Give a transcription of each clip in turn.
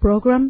Program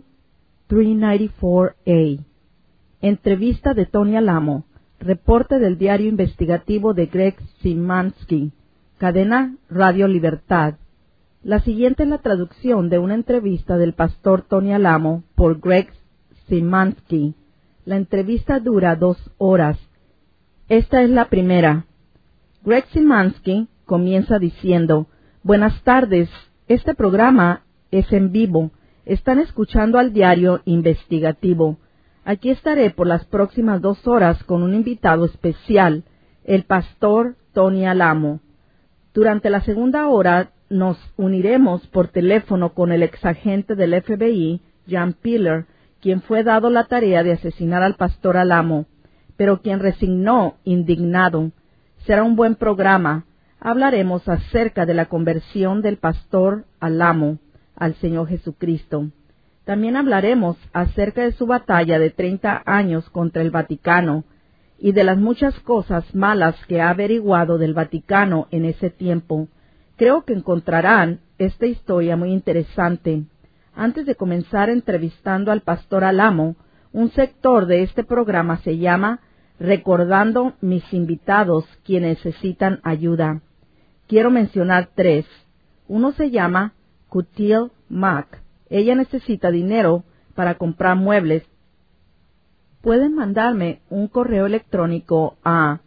394A. Entrevista de Tony Alamo. Reporte del diario investigativo de Greg Szymanski. Cadena Radio Libertad. La siguiente es la traducción de una entrevista del pastor Tony Alamo por Greg Szymanski. La entrevista dura 2 horas. Esta es la primera. Greg Szymanski comienza diciendo: Buenas tardes, este programa es en vivo. Están escuchando al diario investigativo. Aquí estaré por las próximas 2 horas con un invitado especial, el pastor Tony Alamo. Durante la segunda hora nos uniremos por teléfono con el exagente del FBI, Jan Piller, quien fue dado la tarea de asesinar al pastor Alamo, pero quien resignó indignado. Será un buen programa. Hablaremos acerca de la conversión del pastor Alamo al Señor Jesucristo. También hablaremos acerca de su batalla de 30 años contra el Vaticano y de las muchas cosas malas que ha averiguado del Vaticano en ese tiempo. Creo que encontrarán esta historia muy interesante. Antes de comenzar entrevistando al pastor Alamo, un sector de este programa se llama Recordando mis invitados quienes necesitan ayuda. Quiero mencionar 3. Uno se llama Kutil Mack. Ella necesita dinero para comprar muebles. Pueden mandarme un correo electrónico a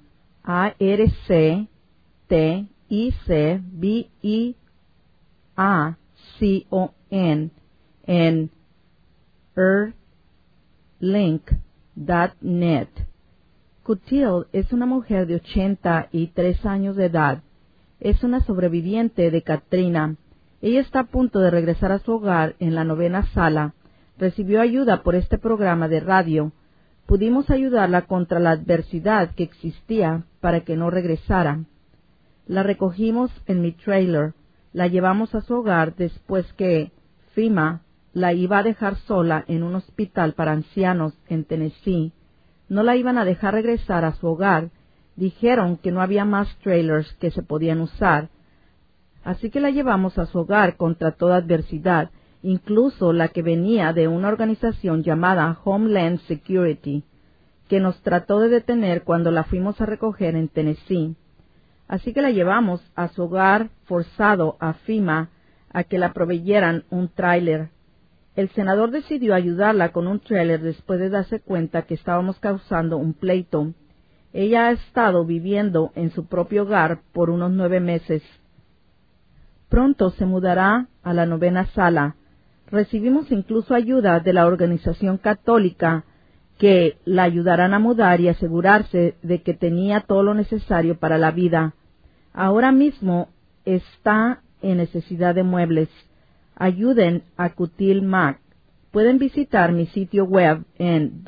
arcticbeacon en erlink.net. Kutil es una mujer de 83 años de edad. Es una sobreviviente de Katrina. Ella está a punto de regresar a su hogar en la 9ª sala. Recibió ayuda por este programa de radio. Pudimos ayudarla contra la adversidad que existía para que no regresara. La recogimos en mi trailer. La llevamos a su hogar después que FEMA la iba a dejar sola en un hospital para ancianos en Tennessee. No la iban a dejar regresar a su hogar. Dijeron que no había más trailers que se podían usar. Así que la llevamos a su hogar contra toda adversidad, incluso la que venía de una organización llamada Homeland Security, que nos trató de detener cuando la fuimos a recoger en Tennessee. Así que la llevamos a su hogar forzado a FEMA a que la proveyeran un tráiler. El senador decidió ayudarla con un tráiler después de darse cuenta que estábamos causando un pleito. Ella ha estado viviendo en su propio hogar por unos 9 meses. Pronto se mudará a la 9ª sala. Recibimos incluso ayuda de la organización católica que la ayudarán a mudar y asegurarse de que tenía todo lo necesario para la vida. Ahora mismo está en necesidad de muebles. Ayuden a Kutil Mack. Pueden visitar mi sitio web en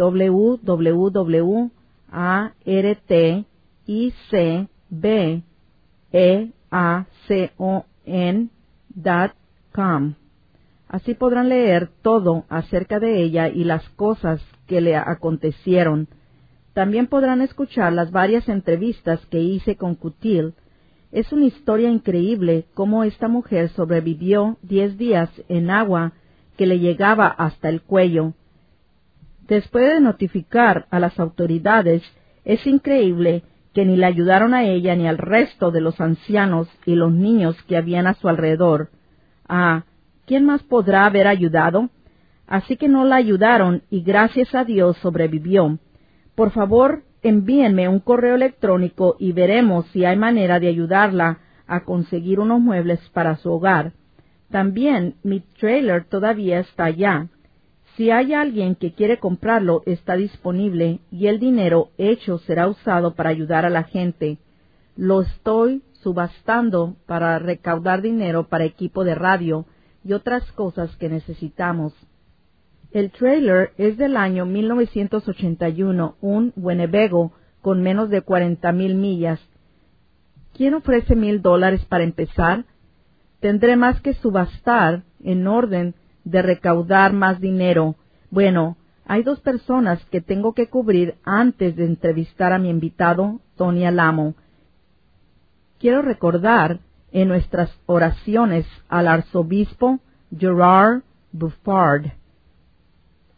www.artbeacon.com. Así podrán leer todo acerca de ella y las cosas que le acontecieron. También podrán escuchar las varias entrevistas que hice con Kutil. Es una historia increíble cómo esta mujer sobrevivió 10 días en agua que le llegaba hasta el cuello. Después de notificar a las autoridades, es increíble que ni le ayudaron a ella ni al resto de los ancianos y los niños que habían a su alrededor. ¿Quién más podrá haber ayudado? Así que no la ayudaron y gracias a Dios sobrevivió. Por favor, envíenme un correo electrónico y veremos si hay manera de ayudarla a conseguir unos muebles para su hogar. También mi trailer todavía está allá. Si hay alguien que quiere comprarlo, está disponible y el dinero hecho será usado para ayudar a la gente. Lo estoy subastando para recaudar dinero para equipo de radio y otras cosas que necesitamos. El trailer es del año 1981, un Winnebago con menos de 40,000 millas. ¿Quién ofrece $1,000 para empezar? Tendré más que subastar en orden de recaudar más dinero. Bueno, hay 2 personas que tengo que cubrir antes de entrevistar a mi invitado, Tony Alamo. Quiero recordar en nuestras oraciones al arzobispo Gerard Buffard,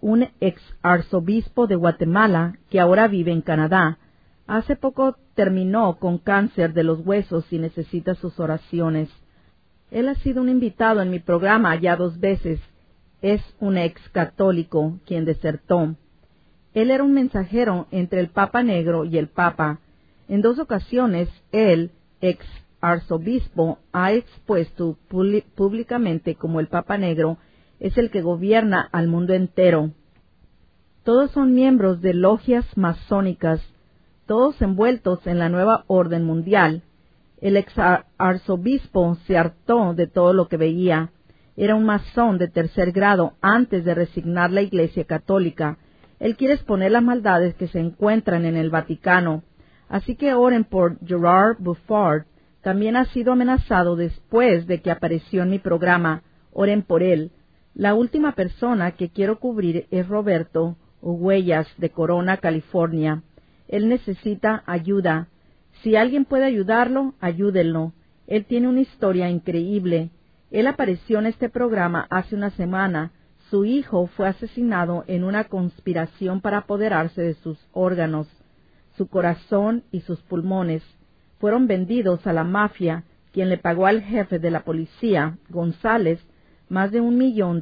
un ex arzobispo de Guatemala que ahora vive en Canadá. Hace poco terminó con cáncer de los huesos y necesita sus oraciones. Él ha sido un invitado en mi programa ya 2 veces. Es un ex católico quien desertó. Él era un mensajero entre el Papa Negro y el Papa. En 2 ocasiones, el ex arzobispo ha expuesto públicamente como el Papa Negro es el que gobierna al mundo entero. Todos son miembros de logias masónicas, todos envueltos en la nueva orden mundial. El ex arzobispo se hartó de todo lo que veía. Era un masón de 3er grado antes de resignar la Iglesia Católica. Él quiere exponer las maldades que se encuentran en el Vaticano. Así que oren por Gerard Buffard. También ha sido amenazado después de que apareció en mi programa. Oren por él. La última persona que quiero cubrir es Roberto Huellas de Corona, California. Él necesita ayuda. Si alguien puede ayudarlo, ayúdenlo. Él tiene una historia increíble. Él apareció en este programa hace una semana. Su hijo fue asesinado en una conspiración para apoderarse de sus órganos. Su corazón y sus pulmones fueron vendidos a la mafia, quien le pagó al jefe de la policía, González, más de $1 millón.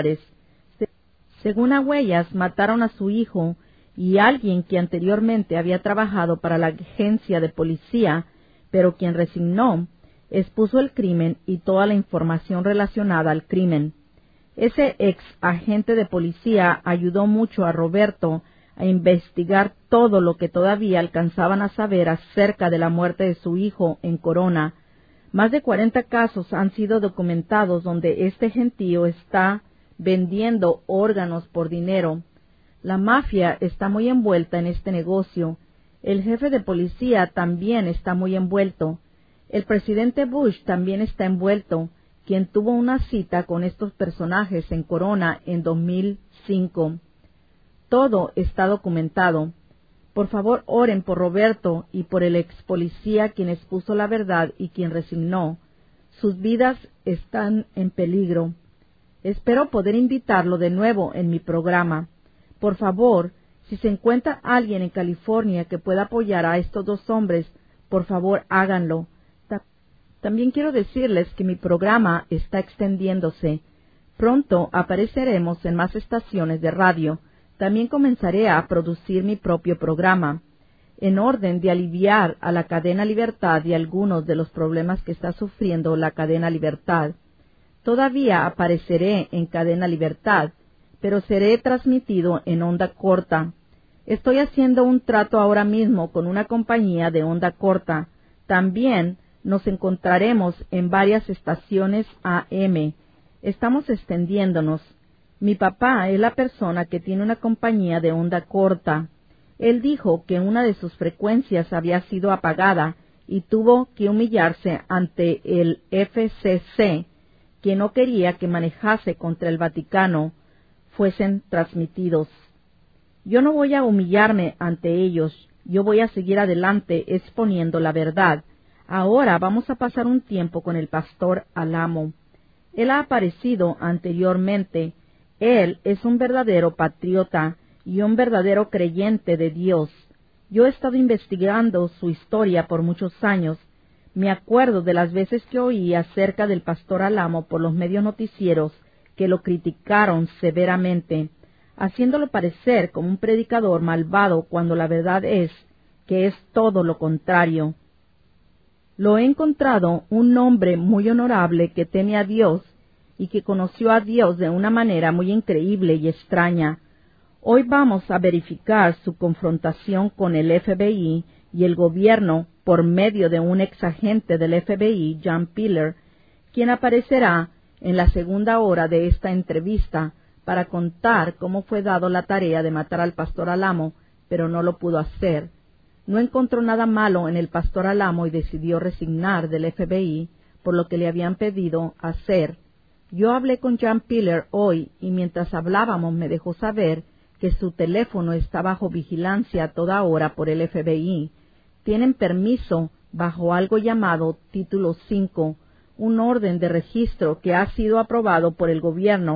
Según Huellas, mataron a su hijo y alguien que anteriormente había trabajado para la agencia de policía, pero quien resignó, expuso el crimen y toda la información relacionada al crimen. Ese ex agente de policía ayudó mucho a Roberto a investigar todo lo que todavía alcanzaban a saber acerca de la muerte de su hijo en Corona. Más de 40 casos han sido documentados donde este gentío está vendiendo órganos por dinero. La mafia está muy envuelta en este negocio. El jefe de policía también está muy envuelto. El presidente Bush también está envuelto, quien tuvo una cita con estos personajes en Corona en 2005. Todo está documentado. Por favor, oren por Roberto y por el ex policía quien expuso la verdad y quien resignó. Sus vidas están en peligro. Espero poder invitarlo de nuevo en mi programa. Por favor, si se encuentra alguien en California que pueda apoyar a estos 2 hombres, por favor háganlo. También quiero decirles que mi programa está extendiéndose. Pronto apareceremos en más estaciones de radio. También comenzaré a producir mi propio programa, en orden de aliviar a la cadena Libertad y algunos de los problemas que está sufriendo la cadena Libertad. Todavía apareceré en cadena Libertad, pero seré transmitido en onda corta. Estoy haciendo un trato ahora mismo con una compañía de onda corta. También nos encontraremos en varias estaciones AM. Estamos extendiéndonos. Mi papá es la persona que tiene una compañía de onda corta. Él dijo que una de sus frecuencias había sido apagada y tuvo que humillarse ante el FCC, que no quería que manejase contra el Vaticano fuesen transmitidos. Yo no voy a humillarme ante ellos. Yo voy a seguir adelante exponiendo la verdad. Ahora vamos a pasar un tiempo con el pastor Alamo. Él ha aparecido anteriormente. Él es un verdadero patriota y un verdadero creyente de Dios. Yo he estado investigando su historia por muchos años. Me acuerdo de las veces que oí acerca del pastor Alamo por los medios noticieros que lo criticaron severamente, haciéndolo parecer como un predicador malvado cuando la verdad es que es todo lo contrario. Lo he encontrado un hombre muy honorable que teme a Dios y que conoció a Dios de una manera muy increíble y extraña. Hoy vamos a verificar su confrontación con el FBI y el gobierno por medio de un ex agente del FBI, John Piller, quien aparecerá en la segunda hora de esta entrevista para contar cómo fue dado la tarea de matar al pastor Alamo, pero no lo pudo hacer. No encontró nada malo en el pastor Alamo y decidió resignar del FBI por lo que le habían pedido hacer. Yo hablé con John Piller hoy y mientras hablábamos me dejó saber que su teléfono está bajo vigilancia a toda hora por el FBI. Tienen permiso bajo algo llamado Título 5, un orden de registro que ha sido aprobado por el gobierno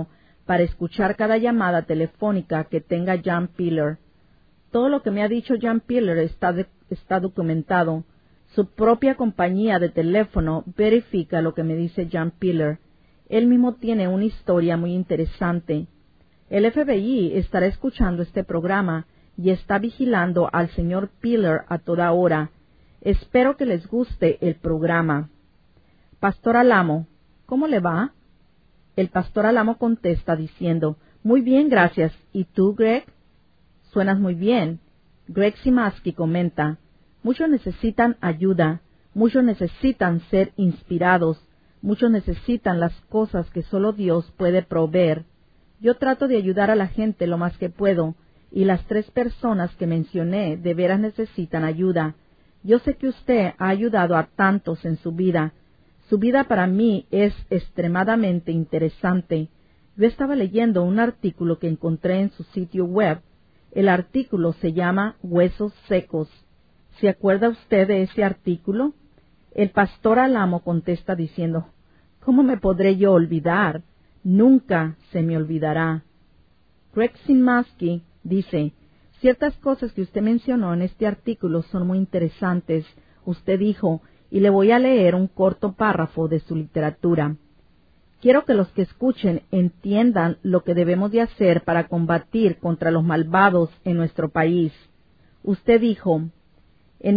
para escuchar cada llamada telefónica que tenga Jan Piller. Todo lo que me ha dicho Jan Piller está documentado. Su propia compañía de teléfono verifica lo que me dice Jan Piller. Él mismo tiene una historia muy interesante. El FBI estará escuchando este programa y está vigilando al señor Piller a toda hora. Espero que les guste el programa. Pastor Alamo, ¿cómo le va? El pastor Alamo contesta diciendo, muy bien, gracias. ¿Y tú, Greg? Suenas muy bien. Greg Simaski comenta, muchos necesitan ayuda, muchos necesitan ser inspirados, muchos necesitan las cosas que solo Dios puede proveer. Yo trato de ayudar a la gente lo más que puedo, y las 3 personas que mencioné de veras necesitan ayuda. Yo sé que usted ha ayudado a tantos en su vida. Su vida para mí es extremadamente interesante. Yo estaba leyendo un artículo que encontré en su sitio web. El artículo se llama Huesos Secos. ¿Se acuerda usted de ese artículo? El pastor Alamo contesta diciendo, ¿cómo me podré yo olvidar? Nunca se me olvidará. Greg Simaski dice, ciertas cosas que usted mencionó en este artículo son muy interesantes. Usted dijo, y le voy a leer un corto párrafo de su literatura. Quiero que los que escuchen entiendan lo que debemos de hacer para combatir contra los malvados en nuestro país. Usted dijo, en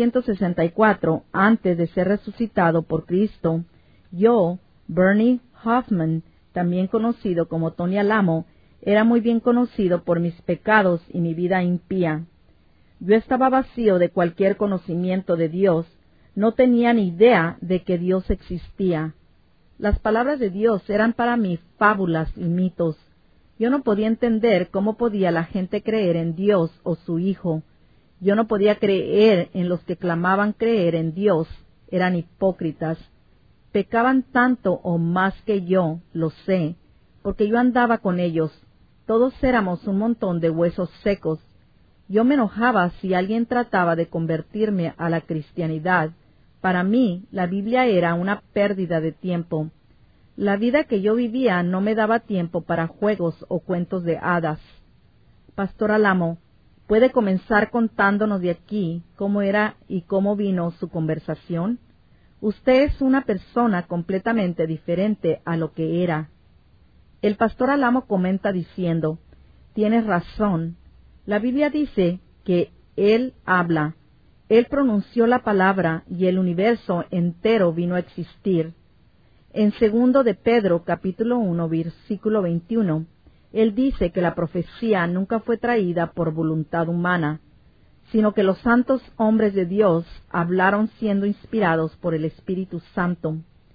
1964, antes de ser resucitado por Cristo, yo, Bernie Hoffman, también conocido como Tony Alamo, era muy bien conocido por mis pecados y mi vida impía. Yo estaba vacío de cualquier conocimiento de Dios, no tenía ni idea de que Dios existía. Las palabras de Dios eran para mí fábulas y mitos. Yo no podía entender cómo podía la gente creer en Dios o su Hijo. Yo no podía creer en los que clamaban creer en Dios. Eran hipócritas. Pecaban tanto o más que yo, lo sé, porque yo andaba con ellos. Todos éramos un montón de huesos secos. Yo me enojaba si alguien trataba de convertirme a la cristianidad. Para mí, la Biblia era una pérdida de tiempo. La vida que yo vivía no me daba tiempo para juegos o cuentos de hadas. Pastor Alamo, ¿puede comenzar contándonos de aquí cómo era y cómo vino su conversación? Usted es una persona completamente diferente a lo que era. El pastor Alamo comenta diciendo, tienes razón. La Biblia dice que Él habla. Él pronunció la palabra y el universo entero vino a existir. En 2 de Pedro, capítulo 1, versículo 21, Él dice que la profecía nunca fue traída por voluntad humana, sino que los santos hombres de Dios hablaron siendo inspirados por el Espíritu Santo.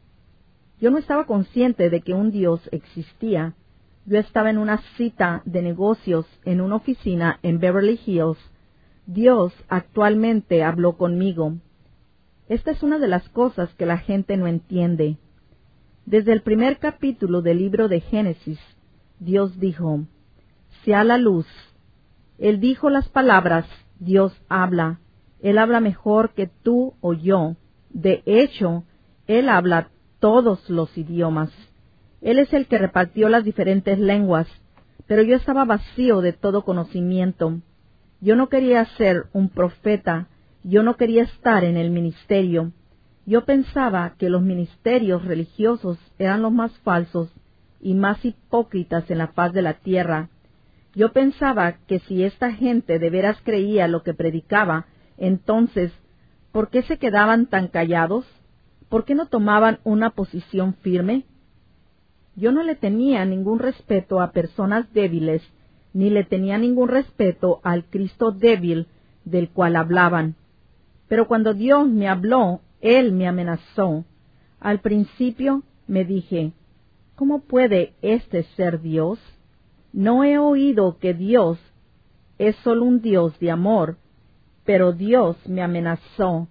Yo no estaba consciente de que un Dios existía. Yo estaba en una cita de negocios en una oficina en Beverly Hills. Dios actualmente habló conmigo. Esta es una de las cosas que la gente no entiende. Desde el primer capítulo del libro de Génesis, Dios dijo, sea la luz. Él dijo las palabras, Dios habla. Él habla mejor que tú o yo. De hecho, Él habla todos los idiomas. Él es el que repartió las diferentes lenguas, pero yo estaba vacío de todo conocimiento. Yo no quería ser un profeta, yo no quería estar en el ministerio. Yo pensaba que los ministerios religiosos eran los más falsos y más hipócritas en la faz de la tierra. Yo pensaba que si esta gente de veras creía lo que predicaba, entonces, ¿por qué se quedaban tan callados? ¿Por qué no tomaban una posición firme? Yo no le tenía ningún respeto a personas débiles, ni le tenía ningún respeto al Cristo débil del cual hablaban. Pero cuando Dios me habló, Él me amenazó. Al principio me dije, ¿cómo puede este ser Dios? No he oído que Dios es solo un Dios de amor, pero Dios me amenazó.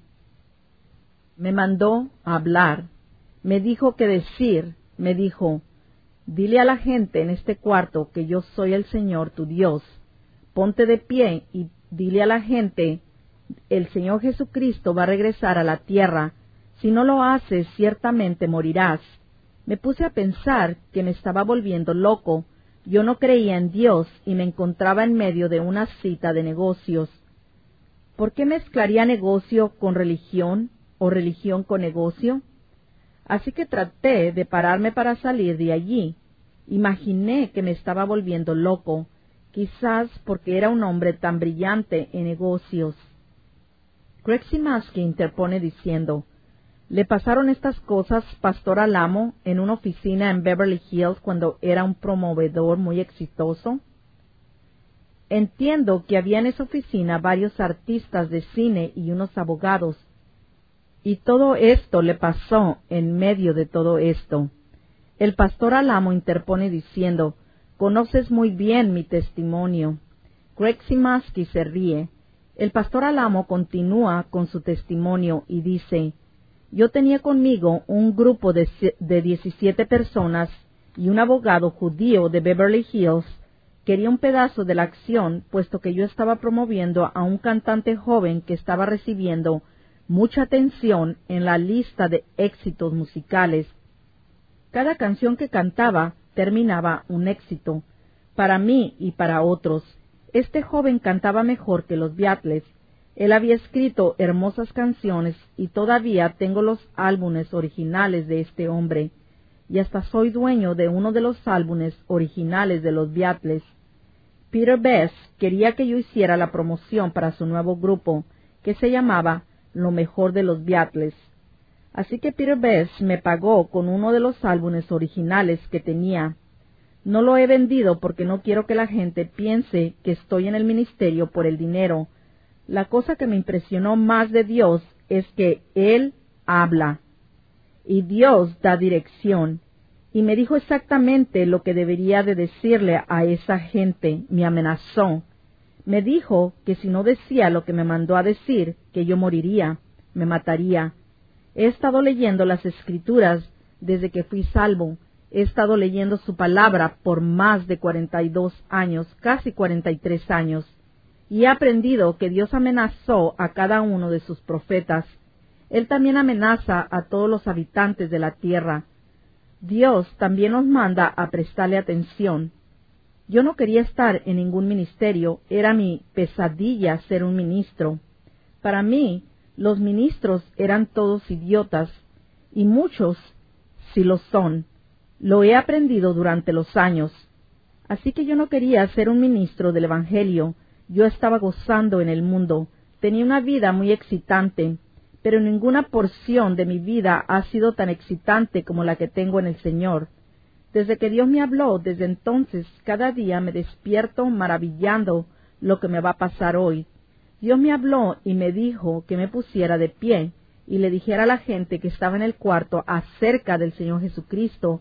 Me mandó a hablar. Me dijo qué decir. Me dijo, dile a la gente en este cuarto que yo soy el Señor tu Dios. Ponte de pie y dile a la gente, el Señor Jesucristo va a regresar a la tierra. Si no lo haces, ciertamente morirás. Me puse a pensar que me estaba volviendo loco. Yo no creía en Dios y me encontraba en medio de una cita de negocios. ¿Por qué mezclaría negocio con religión o religión con negocio? Así que traté de pararme para salir de allí. Imaginé que me estaba volviendo loco, quizás porque era un hombre tan brillante en negocios. Craig Simansky interpone diciendo: ¿le pasaron estas cosas, Pastor Alamo, en una oficina en Beverly Hills cuando era un promovedor muy exitoso? Entiendo que había en esa oficina varios artistas de cine y unos abogados, y todo esto le pasó en medio de todo esto. El Pastor Alamo interpone diciendo: conoces muy bien mi testimonio. Craig Simansky se ríe. El Pastor Alamo continúa con su testimonio y dice: yo tenía conmigo un grupo de 17 personas y un abogado judío de Beverly Hills quería un pedazo de la acción, puesto que yo estaba promoviendo a un cantante joven que estaba recibiendo mucha atención en la lista de éxitos musicales. Cada canción que cantaba terminaba un éxito, para mí y para otros. Este joven cantaba mejor que los Beatles. Él había escrito hermosas canciones y todavía tengo los álbumes originales de este hombre, y hasta soy dueño de uno de los álbumes originales de los Beatles. Peter Best quería que yo hiciera la promoción para su nuevo grupo, que se llamaba Lo Mejor de los Beatles. Así que Peter Best me pagó con uno de los álbumes originales que tenía. No lo he vendido porque no quiero que la gente piense que estoy en el ministerio por el dinero. La cosa que me impresionó más de Dios es que Él habla, y Dios da dirección, y me dijo exactamente lo que debería de decirle a esa gente. Me amenazó. Me dijo que si no decía lo que me mandó a decir, que yo moriría, me mataría. He estado leyendo las Escrituras desde que fui salvo. He estado leyendo su palabra por más de 42 años, casi 43 años. Y he aprendido que Dios amenazó a cada uno de sus profetas. Él también amenaza a todos los habitantes de la tierra. Dios también nos manda a prestarle atención. Yo no quería estar en ningún ministerio, era mi pesadilla ser un ministro. Para mí, los ministros eran todos idiotas, y muchos sí lo son. Lo he aprendido durante los años. Así que yo no quería ser un ministro del Evangelio. Yo estaba gozando en el mundo, tenía una vida muy excitante, pero ninguna porción de mi vida ha sido tan excitante como la que tengo en el Señor. Desde que Dios me habló, desde entonces, cada día me despierto maravillando lo que me va a pasar hoy. Dios me habló y me dijo que me pusiera de pie y le dijera a la gente que estaba en el cuarto acerca del Señor Jesucristo,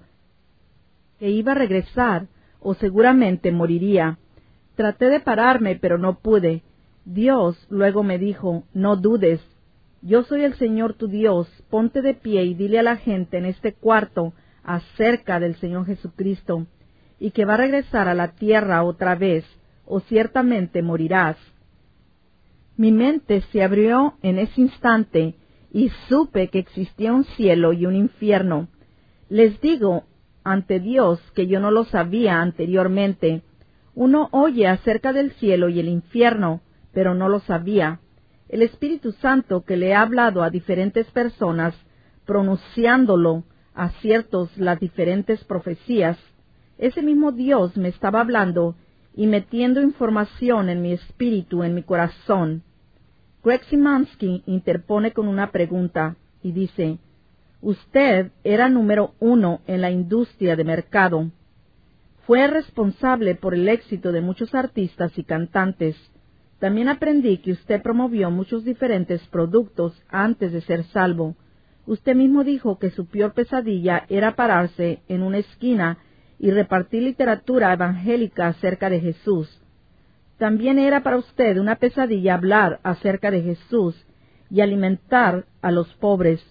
que iba a regresar o seguramente moriría. Traté de pararme, pero no pude. Dios luego me dijo: no dudes, yo soy el Señor tu Dios, ponte de pie y dile a la gente en este cuarto acerca del Señor Jesucristo, y que va a regresar a la tierra otra vez, o ciertamente morirás. Mi mente se abrió en ese instante, y supe que existía un cielo y un infierno. Les digo ante Dios que yo no lo sabía anteriormente. Uno oye acerca del cielo y el infierno, pero no lo sabía. El Espíritu Santo, que le ha hablado a diferentes personas, pronunciándolo a ciertos las diferentes profecías, ese mismo Dios me estaba hablando y metiendo información en mi espíritu, en mi corazón. Craig Simansky interpone con una pregunta y dice: usted era número 1 en la industria de mercado. Fue responsable por el éxito de muchos artistas y cantantes. También aprendí que usted promovió muchos diferentes productos antes de ser salvo. Usted mismo dijo que su peor pesadilla era pararse en una esquina y repartir literatura evangélica acerca de Jesús. También era para usted una pesadilla hablar acerca de Jesús y alimentar a los pobres.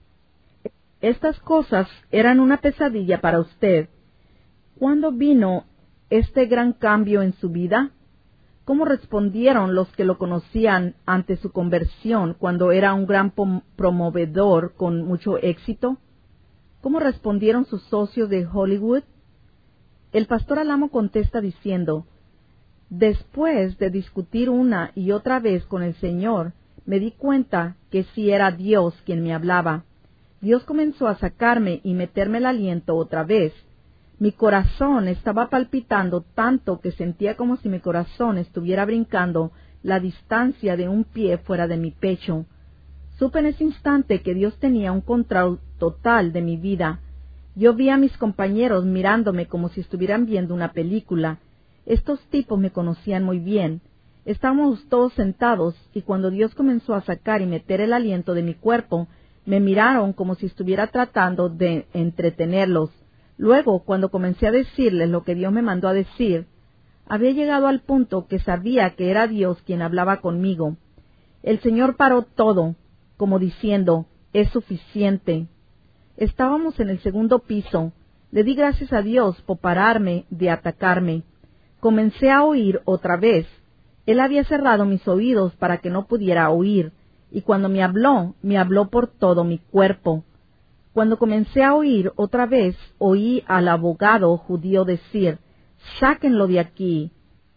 Estas cosas eran una pesadilla para usted. ¿Cuándo vino este gran cambio en su vida? ¿Cómo respondieron los que lo conocían ante su conversión cuando era un gran promovedor con mucho éxito? ¿Cómo respondieron sus socios de Hollywood? El pastor Alamo contesta diciendo: después de discutir una y otra vez con el Señor, me di cuenta que sí era Dios quien me hablaba. Dios comenzó a sacarme y meterme el aliento otra vez. Mi corazón estaba palpitando tanto que sentía como si mi corazón estuviera brincando la distancia de un pie fuera de mi pecho. Supe en ese instante que Dios tenía un control total de mi vida. Yo vi a mis compañeros mirándome como si estuvieran viendo una película. Estos tipos me conocían muy bien. Estábamos todos sentados y cuando Dios comenzó a sacar y meter el aliento de mi cuerpo, me miraron como si estuviera tratando de entretenerlos. Luego, cuando comencé a decirles lo que Dios me mandó a decir, había llegado al punto que sabía que era Dios quien hablaba conmigo. El Señor paró todo, como diciendo: es suficiente. Estábamos en el segundo piso. Le di gracias a Dios por pararme de atacarme. Comencé a oír otra vez. Él había cerrado mis oídos para que no pudiera oír, y cuando me habló por todo mi cuerpo. Cuando comencé a oír otra vez, oí al abogado judío decir: sáquenlo de aquí.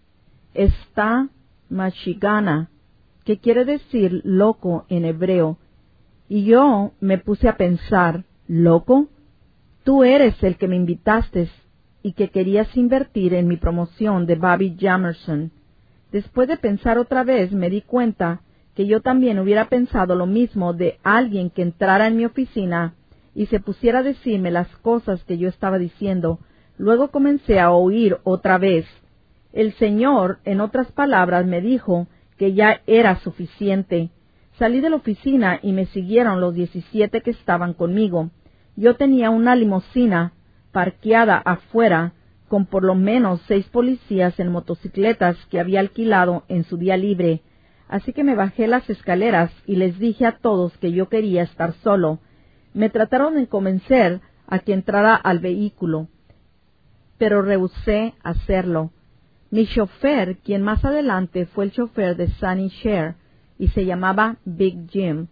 Está mashigana, que quiere decir loco en hebreo. Y yo me puse a pensar: ¿loco? Tú eres el que me invitaste y que querías invertir en mi promoción de Bobby Jamerson. Después de pensar otra vez, me di cuenta que yo también hubiera pensado lo mismo de alguien que entrara en mi oficina y se pusiera a decirme las cosas que yo estaba diciendo. Luego comencé a oír otra vez. El Señor, en otras palabras, me dijo que ya era suficiente. Salí de la oficina y me siguieron los 17 que estaban conmigo. Yo tenía una limusina parqueada afuera con por lo menos 6 policías en motocicletas que había alquilado en su día libre. Así que me bajé las escaleras y les dije a todos que yo quería estar solo. Me trataron de convencer a que entrara al vehículo, pero rehusé hacerlo. Mi chofer, quien más adelante fue el chofer de Sonny Cher, y se llamaba Big Jim.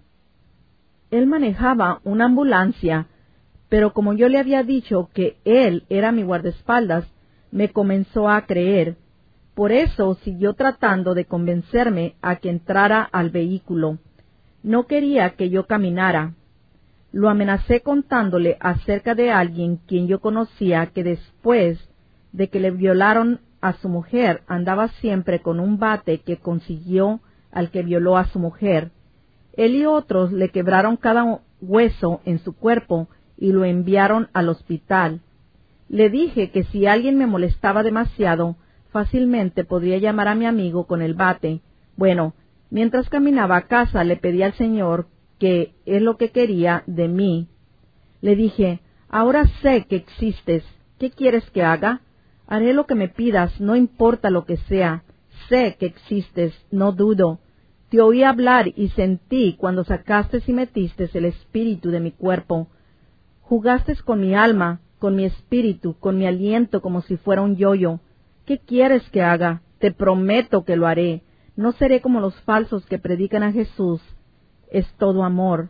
Él manejaba una ambulancia, pero como yo le había dicho que él era mi guardaespaldas, me comenzó a creer. Por eso siguió tratando de convencerme a que entrara al vehículo. No quería que yo caminara. Lo amenacé contándole acerca de alguien quien yo conocía que después de que le violaron a su mujer andaba siempre con un bate que consiguió al que violó a su mujer. Él y otros le quebraron cada hueso en su cuerpo y lo enviaron al hospital. Le dije que si alguien me molestaba demasiado, fácilmente podría llamar a mi amigo con el bate. Bueno, mientras caminaba a casa le pedí al Señor que es lo que quería de mí. Le dije: ahora sé que existes. ¿Qué quieres que haga? Haré lo que me pidas, no importa lo que sea. Sé que existes, no dudo. Te oí hablar y sentí cuando sacaste y metiste el espíritu de mi cuerpo. Jugaste con mi alma, con mi espíritu, con mi aliento como si fuera un yoyo. ¿Qué quieres que haga? Te prometo que lo haré. No seré como los falsos que predican a Jesús. Es todo amor.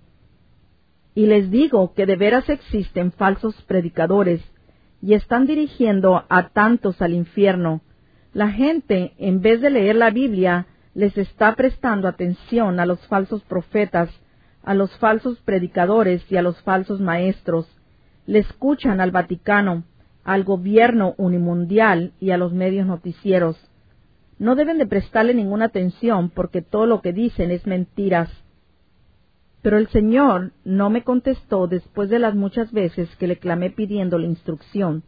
Y les digo que de veras existen falsos predicadores y están dirigiendo a tantos al infierno. La gente, en vez de leer la Biblia, les está prestando atención a los falsos profetas, a los falsos predicadores y a los falsos maestros. Le escuchan al Vaticano, al gobierno unimundial y a los medios noticieros. No deben de prestarle ninguna atención porque todo lo que dicen es mentiras. Pero el Señor no me contestó después de las muchas veces que le clamé pidiéndole instrucción.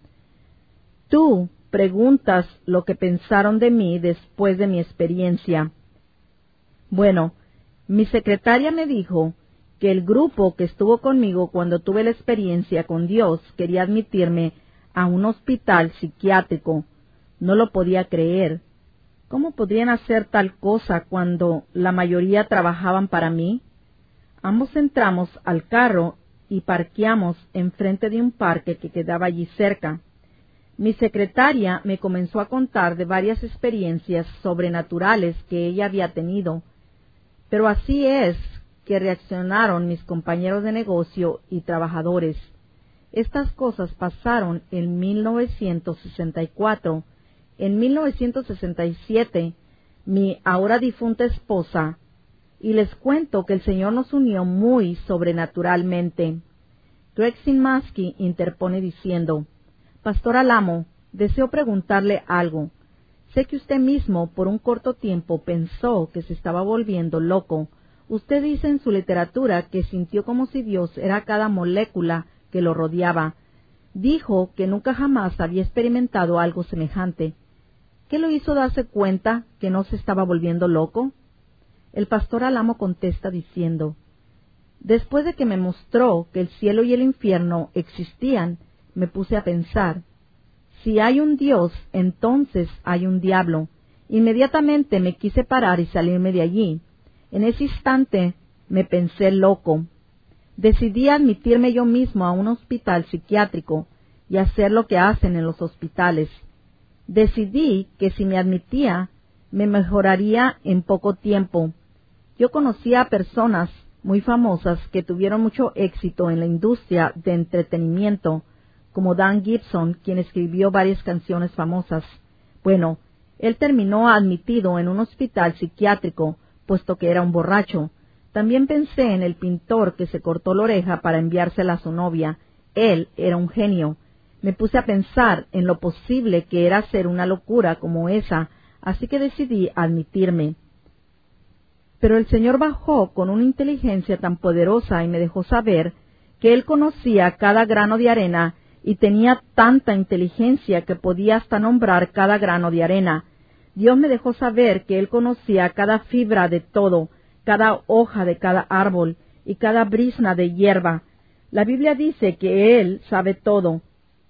Tú preguntas lo que pensaron de mí después de mi experiencia. Bueno, mi secretaria me dijo que el grupo que estuvo conmigo cuando tuve la experiencia con Dios quería admitirme a un hospital psiquiátrico. No lo podía creer. ¿Cómo podrían hacer tal cosa cuando la mayoría trabajaban para mí? Ambos entramos al carro y parqueamos enfrente de un parque que quedaba allí cerca. Mi secretaria me comenzó a contar de varias experiencias sobrenaturales que ella había tenido, pero así es que reaccionaron mis compañeros de negocio y trabajadores. Estas cosas pasaron en 1964. En 1967, mi ahora difunta esposa, y les cuento que el Señor nos unió muy sobrenaturalmente. Greg Simansky interpone diciendo: Pastor Alamo, deseo preguntarle algo. Sé que usted mismo por un corto tiempo pensó que se estaba volviendo loco. Usted dice en su literatura que sintió como si Dios era cada molécula que lo rodeaba. Dijo que nunca jamás había experimentado algo semejante. ¿Qué lo hizo darse cuenta que no se estaba volviendo loco? El pastor Alamo contesta diciendo: Después de que me mostró que el cielo y el infierno existían, me puse a pensar, si hay un Dios, entonces hay un diablo. Inmediatamente me quise parar y salirme de allí. En ese instante me pensé loco. Decidí admitirme yo mismo a un hospital psiquiátrico y hacer lo que hacen en los hospitales. Decidí que si me admitía, me mejoraría en poco tiempo. Yo conocía a personas muy famosas que tuvieron mucho éxito en la industria de entretenimiento, como Dan Gibson, quien escribió varias canciones famosas. Bueno, él terminó admitido en un hospital psiquiátrico, puesto que era un borracho. También pensé en el pintor que se cortó la oreja para enviársela a su novia. Él era un genio. Me puse a pensar en lo posible que era hacer una locura como esa, así que decidí admitirme. Pero el Señor bajó con una inteligencia tan poderosa y me dejó saber que Él conocía cada grano de arena y tenía tanta inteligencia que podía hasta nombrar cada grano de arena. Dios me dejó saber que Él conocía cada fibra de todo, cada hoja de cada árbol y cada brizna de hierba. La Biblia dice que Él sabe todo.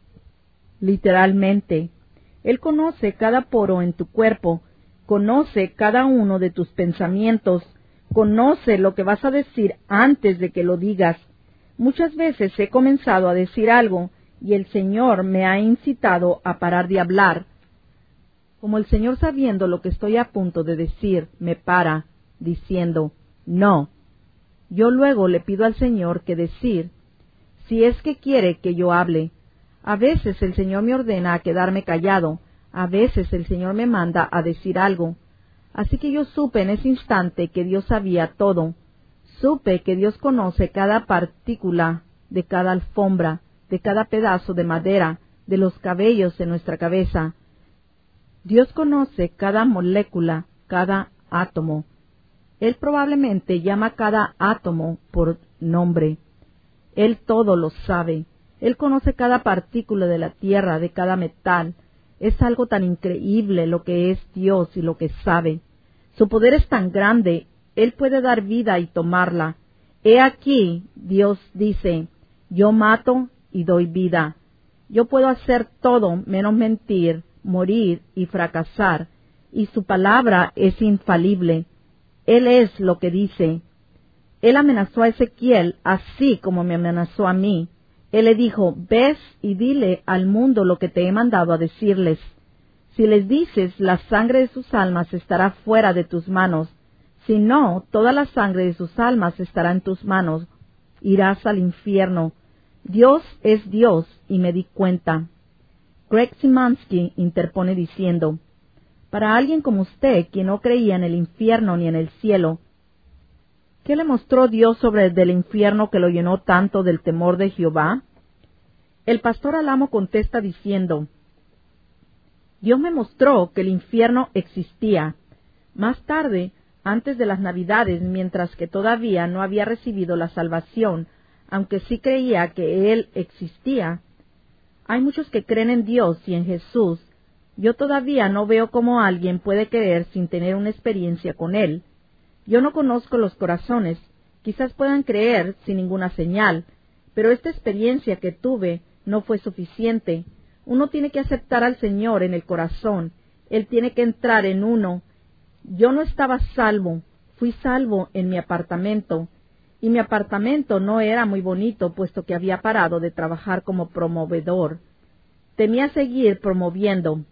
Literalmente, Él conoce cada poro en tu cuerpo, conoce cada uno de tus pensamientos, conoce lo que vas a decir antes de que lo digas. Muchas veces he comenzado a decir algo y el Señor me ha incitado a parar de hablar. Como el Señor, sabiendo lo que estoy a punto de decir, me para, diciendo, no. Yo luego le pido al Señor que decir, si es que quiere que yo hable. A veces el Señor me ordena a quedarme callado, a veces el Señor me manda a decir algo. Así que yo supe en ese instante que Dios sabía todo. Supe que Dios conoce cada partícula de cada alfombra, de cada pedazo de madera, de los cabellos de nuestra cabeza. Dios conoce cada molécula, cada átomo. Él probablemente llama cada átomo por nombre. Él todo lo sabe. Él conoce cada partícula de la tierra, de cada metal. Es algo tan increíble lo que es Dios y lo que sabe. Su poder es tan grande, Él puede dar vida y tomarla. He aquí, Dios dice, yo mato y doy vida. Yo puedo hacer todo menos mentir, morir y fracasar, y su palabra es infalible. Él es lo que dice. Él amenazó a Ezequiel así como me amenazó a mí. Él le dijo, ves y dile al mundo lo que te he mandado a decirles. Si les dices, la sangre de sus almas estará fuera de tus manos. Si no, toda la sangre de sus almas estará en tus manos. Irás al infierno. Dios es Dios, y me di cuenta. Greg Simansky interpone diciendo, para alguien como usted, quien no creía en el infierno ni en el cielo, ¿qué le mostró Dios sobre el del infierno que lo llenó tanto del temor de Jehová? El pastor Alamo contesta diciendo, Dios me mostró que el infierno existía. Más tarde, antes de las Navidades, mientras que todavía no había recibido la salvación, aunque sí creía que Él existía. Hay muchos que creen en Dios y en Jesús. Yo todavía no veo cómo alguien puede creer sin tener una experiencia con Él. Yo no conozco los corazones, quizás puedan creer sin ninguna señal, pero esta experiencia que tuve no fue suficiente. Uno tiene que aceptar al Señor en el corazón, Él tiene que entrar en uno. Yo no estaba salvo, fui salvo en mi apartamento, y mi apartamento no era muy bonito puesto que había parado de trabajar como promovedor. Temía seguir promoviendo.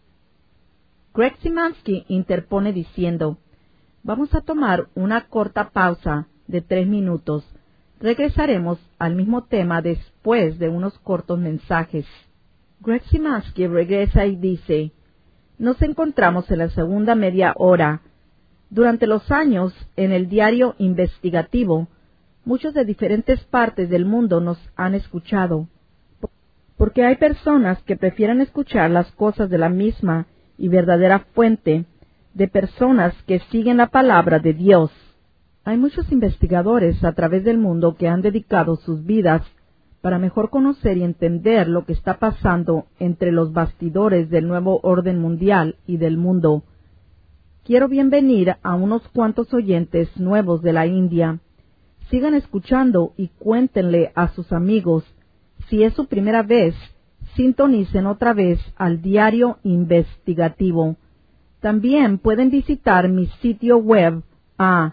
Greg Simansky interpone diciendo, vamos a tomar una corta pausa de 3 minutos. Regresaremos al mismo tema después de unos cortos mensajes. Greg Simansky regresa y dice: nos encontramos en la segunda media hora. Durante los años, en el diario investigativo, muchos de diferentes partes del mundo nos han escuchado, porque hay personas que prefieren escuchar las cosas de la misma y verdadera fuente, de personas que siguen la palabra de Dios. Hay muchos investigadores a través del mundo que han dedicado sus vidas para mejor conocer y entender lo que está pasando entre los bastidores del nuevo orden mundial y del mundo. Quiero bienvenir a unos cuantos oyentes nuevos de la India. Sigan escuchando y cuéntenle a sus amigos. Si es su primera vez, sintonicen otra vez al diario investigativo. También pueden visitar mi sitio web a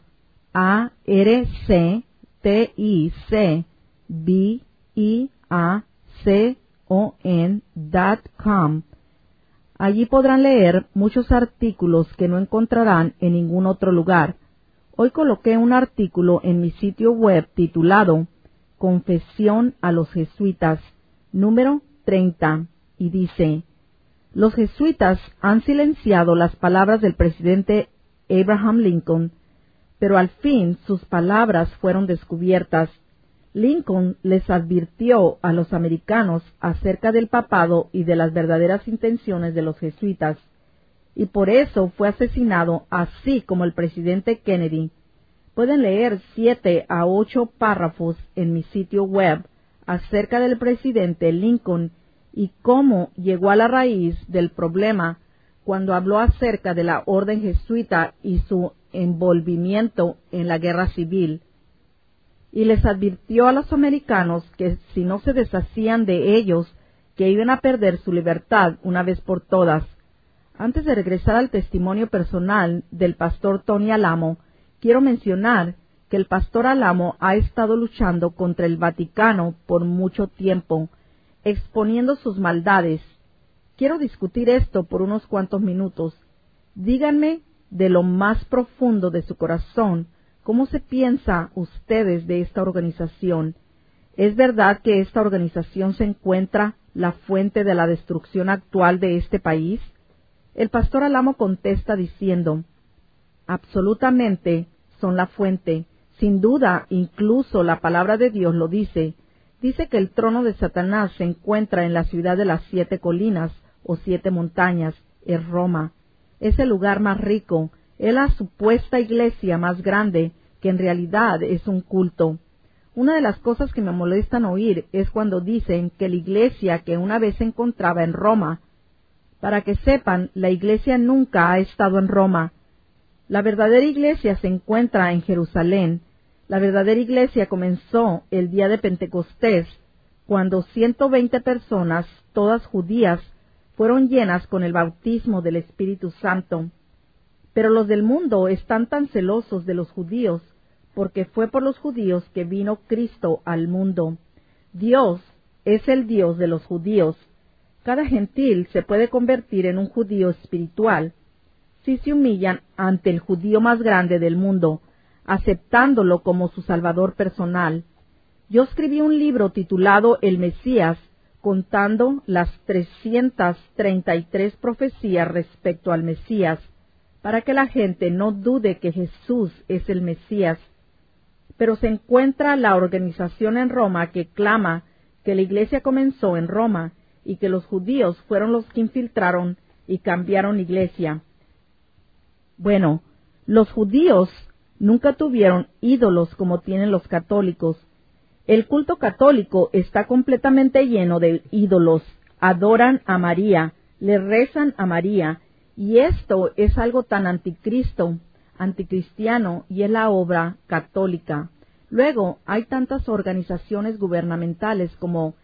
arcbicon.com. Allí podrán leer muchos artículos que no encontrarán en ningún otro lugar. Hoy coloqué un artículo en mi sitio web titulado Confesión a los Jesuitas, número 30, y dice: los jesuitas han silenciado las palabras del presidente Abraham Lincoln, pero al fin sus palabras fueron descubiertas. Lincoln les advirtió a los americanos acerca del papado y de las verdaderas intenciones de los jesuitas, y por eso fue asesinado, así como el presidente Kennedy. Pueden leer 7 a 8 párrafos en mi sitio web acerca del presidente Lincoln y cómo llegó a la raíz del problema cuando habló acerca de la orden jesuita y su envolvimiento en la guerra civil. Y les advirtió a los americanos que si no se deshacían de ellos, que iban a perder su libertad una vez por todas. Antes de regresar al testimonio personal del pastor Tony Alamo, quiero mencionar que el pastor Alamo ha estado luchando contra el Vaticano por mucho tiempo, exponiendo sus maldades. Quiero discutir esto por unos cuantos minutos. Díganme de lo más profundo de su corazón, ¿cómo se piensa ustedes de esta organización? ¿Es verdad que esta organización se encuentra la fuente de la destrucción actual de este país? El pastor Alamo contesta diciendo: absolutamente son la fuente. Sin duda, incluso la palabra de Dios lo dice. Dice que el trono de Satanás se encuentra en la ciudad de las 7 colinas o 7 montañas, es Roma. Es el lugar más rico, es la supuesta iglesia más grande, que en realidad es un culto. Una de las cosas que me molestan oír es cuando dicen que la iglesia que una vez se encontraba en Roma. Para que sepan, la iglesia nunca ha estado en Roma. La verdadera iglesia se encuentra en Jerusalén. La verdadera iglesia comenzó el día de Pentecostés, cuando 120 personas, todas judías, fueron llenas con el bautismo del Espíritu Santo. Pero los del mundo están tan celosos de los judíos, porque fue por los judíos que vino Cristo al mundo. Dios es el Dios de los judíos. Cada gentil se puede convertir en un judío espiritual si se humillan ante el judío más grande del mundo, aceptándolo como su salvador personal. Yo escribí un libro titulado El Mesías, contando las 333 profecías respecto al Mesías, para que la gente no dude que Jesús es el Mesías. Pero se encuentra la organización en Roma que clama que la iglesia comenzó en Roma y que los judíos fueron los que infiltraron y cambiaron la iglesia. Bueno, los judíos nunca tuvieron ídolos como tienen los católicos. El culto católico está completamente lleno de ídolos. Adoran a María, le rezan a María, y esto es algo tan anticristiano, y es la obra católica. Luego hay tantas organizaciones gubernamentales como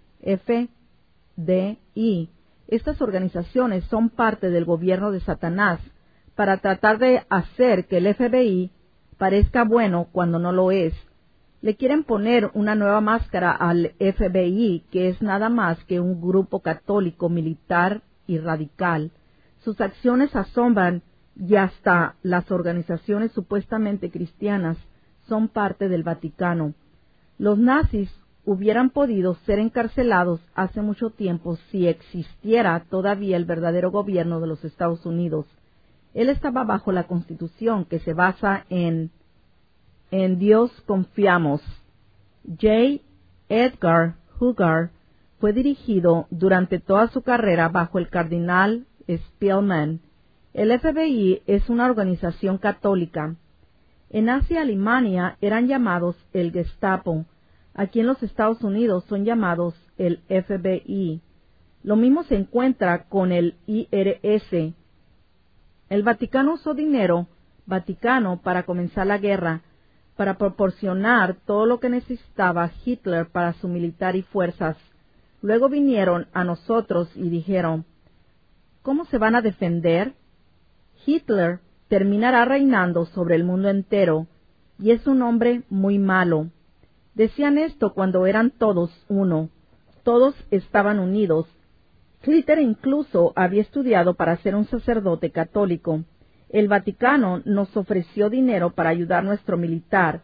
FBI. Estas organizaciones son parte del gobierno de Satanás para tratar de hacer que el FBI parezca bueno cuando no lo es. Le quieren poner una nueva máscara al FBI, que es nada más que un grupo católico militar y radical. Sus acciones asombran y hasta las organizaciones supuestamente cristianas son parte del Vaticano. Los nazis hubieran podido ser encarcelados hace mucho tiempo si existiera todavía el verdadero gobierno de los Estados Unidos. Él estaba bajo la Constitución que se basa en Dios confiamos. J. Edgar Hoover fue dirigido durante toda su carrera bajo el cardenal Spellman. El FBI es una organización católica. En Nazi Alemania eran llamados el Gestapo. Aquí en los Estados Unidos son llamados el FBI. Lo mismo se encuentra con el IRS. El Vaticano usó dinero Vaticano para comenzar la guerra, para proporcionar todo lo que necesitaba Hitler para su militar y fuerzas. Luego vinieron a nosotros y dijeron, ¿cómo se van a defender? Hitler terminará reinando sobre el mundo entero, y es un hombre muy malo. Decían esto cuando eran todos uno. Todos estaban unidos. Hitler incluso había estudiado para ser un sacerdote católico. El Vaticano nos ofreció dinero para ayudar a nuestro militar,